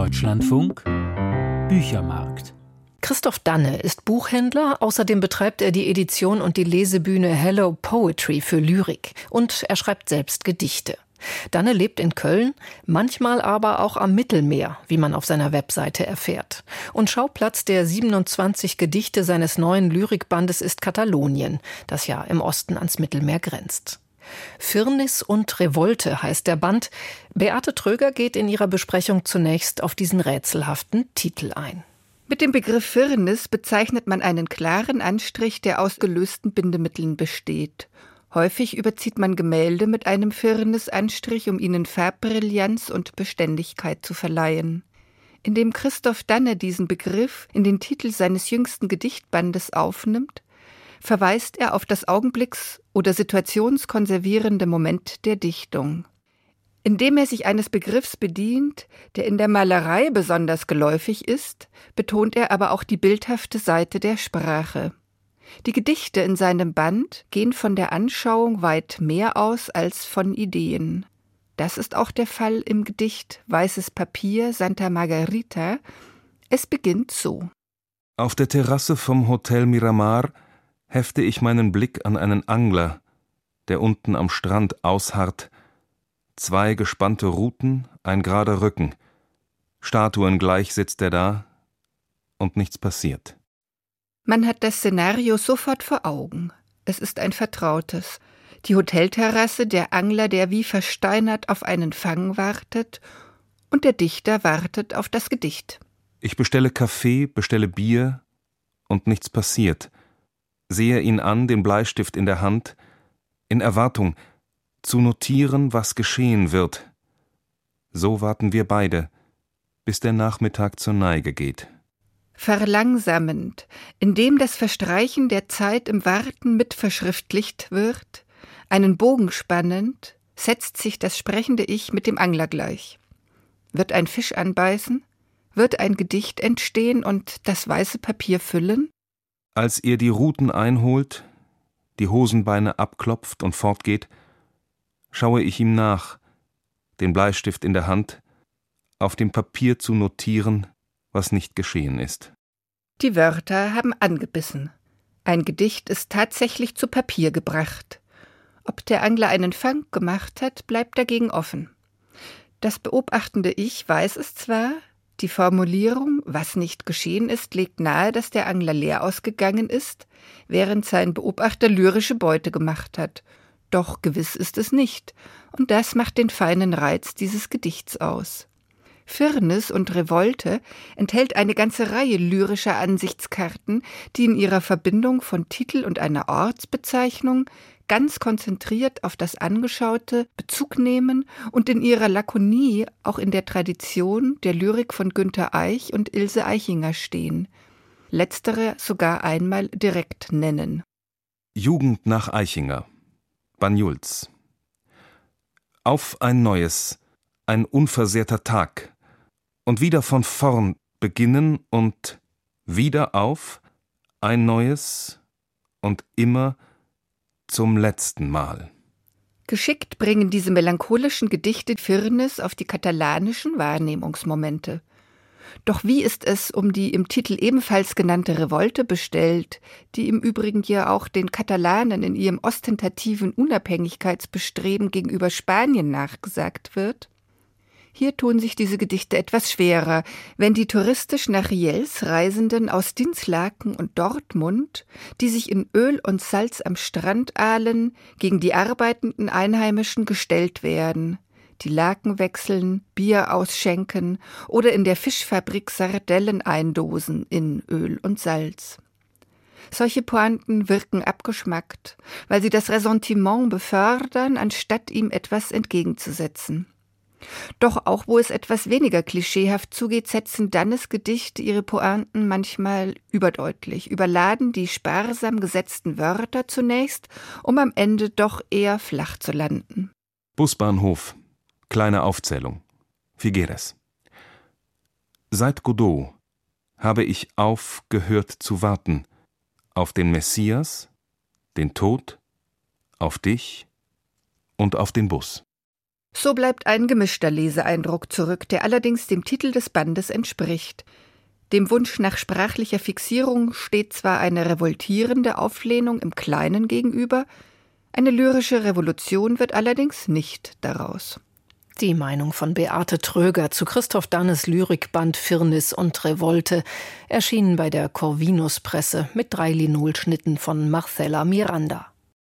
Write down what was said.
Deutschlandfunk Büchermarkt. Christoph Danne ist Buchhändler, außerdem betreibt er die Edition und die Lesebühne Hello Poetry für Lyrik und er schreibt selbst Gedichte. Danne lebt in Köln, manchmal aber auch am Mittelmeer, wie man auf seiner Webseite erfährt. Und Schauplatz der 27 Gedichte seines neuen Lyrikbandes ist Katalonien, das ja im Osten ans Mittelmeer grenzt. Firnis und Revolte heißt der Band. Beate Tröger geht in ihrer Besprechung zunächst auf diesen rätselhaften Titel ein. Mit dem Begriff Firnis bezeichnet man einen klaren Anstrich, der aus gelösten Bindemitteln besteht. Häufig überzieht man Gemälde mit einem Firnisanstrich, um ihnen Farbbrillanz und Beständigkeit zu verleihen. Indem Christoph Danne diesen Begriff in den Titel seines jüngsten Gedichtbandes aufnimmt, verweist er auf das augenblicks- oder situationskonservierende Moment der Dichtung. Indem er sich eines Begriffs bedient, der in der Malerei besonders geläufig ist, betont er aber auch die bildhafte Seite der Sprache. Die Gedichte in seinem Band gehen von der Anschauung weit mehr aus als von Ideen. Das ist auch der Fall im Gedicht Weißes Papier Santa Margarita. Es beginnt so. Auf der Terrasse vom Hotel Miramar hefte ich meinen Blick an einen Angler, der unten am Strand ausharrt. 2 gespannte Ruten, ein gerader Rücken. Statuen gleich sitzt er da und nichts passiert. Man hat das Szenario sofort vor Augen. Es ist ein vertrautes. Die Hotelterrasse, der Angler, der wie versteinert auf einen Fang wartet, und der Dichter wartet auf das Gedicht. Ich bestelle Kaffee, bestelle Bier und nichts passiert. Sehe ihn an, den Bleistift in der Hand, in Erwartung, zu notieren, was geschehen wird. So warten wir beide, bis der Nachmittag zur Neige geht. Verlangsamend, indem das Verstreichen der Zeit im Warten mit verschriftlicht wird, einen Bogen spannend, setzt sich das sprechende Ich mit dem Angler gleich. Wird ein Fisch anbeißen? Wird ein Gedicht entstehen und das weiße Papier füllen? Als ihr die Ruten einholt, die Hosenbeine abklopft und fortgeht, schaue ich ihm nach, den Bleistift in der Hand, auf dem Papier zu notieren, was nicht geschehen ist. Die Wörter haben angebissen. Ein Gedicht ist tatsächlich zu Papier gebracht. Ob der Angler einen Fang gemacht hat, bleibt dagegen offen. Das beobachtende Ich weiß es zwar, die Formulierung, was nicht geschehen ist, legt nahe, dass der Angler leer ausgegangen ist, während sein Beobachter lyrische Beute gemacht hat. Doch gewiss ist es nicht, und das macht den feinen Reiz dieses Gedichts aus. Firnis und Revolte enthält eine ganze Reihe lyrischer Ansichtskarten, die in ihrer Verbindung von Titel und einer Ortsbezeichnung ganz konzentriert auf das Angeschaute Bezug nehmen und in ihrer Lakonie auch in der Tradition der Lyrik von Günter Eich und Ilse Aichinger stehen. Letztere sogar einmal direkt nennen. Jugend nach Aichinger. Banyuls. Auf ein neues, ein unversehrter Tag. Und wieder von vorn beginnen und wieder auf ein neues und immer zum letzten Mal. Geschickt bringen diese melancholischen Gedichte Firnis auf die katalanischen Wahrnehmungsmomente. Doch wie ist es um die im Titel ebenfalls genannte Revolte bestellt, die im Übrigen ja auch den Katalanen in ihrem ostentativen Unabhängigkeitsbestreben gegenüber Spanien nachgesagt wird? Hier tun sich diese Gedichte etwas schwerer, wenn die touristisch nach Riells Reisenden aus Dinslaken und Dortmund, die sich in Öl und Salz am Strand ahlen, gegen die arbeitenden Einheimischen gestellt werden, die Laken wechseln, Bier ausschenken oder in der Fischfabrik Sardellen eindosen in Öl und Salz. Solche Pointen wirken abgeschmackt, weil sie das Ressentiment befördern, anstatt ihm etwas entgegenzusetzen. Doch auch wo es etwas weniger klischeehaft zugeht, setzen Dannes Gedichte ihre Pointen manchmal überdeutlich, überladen die sparsam gesetzten Wörter zunächst, um am Ende doch eher flach zu landen. Busbahnhof. Kleine Aufzählung. Figueres. Seit Godot habe ich aufgehört zu warten auf den Messias, den Tod, auf dich und auf den Bus. So bleibt ein gemischter Leseeindruck zurück, der allerdings dem Titel des Bandes entspricht. Dem Wunsch nach sprachlicher Fixierung steht zwar eine revoltierende Auflehnung im Kleinen gegenüber, eine lyrische Revolution wird allerdings nicht daraus. Die Meinung von Beate Tröger zu Christoph Dannes Lyrikband Firnis und Revolte, erschienen bei der Corvinus Presse mit 3 Linolschnitten von Marcella Miranda.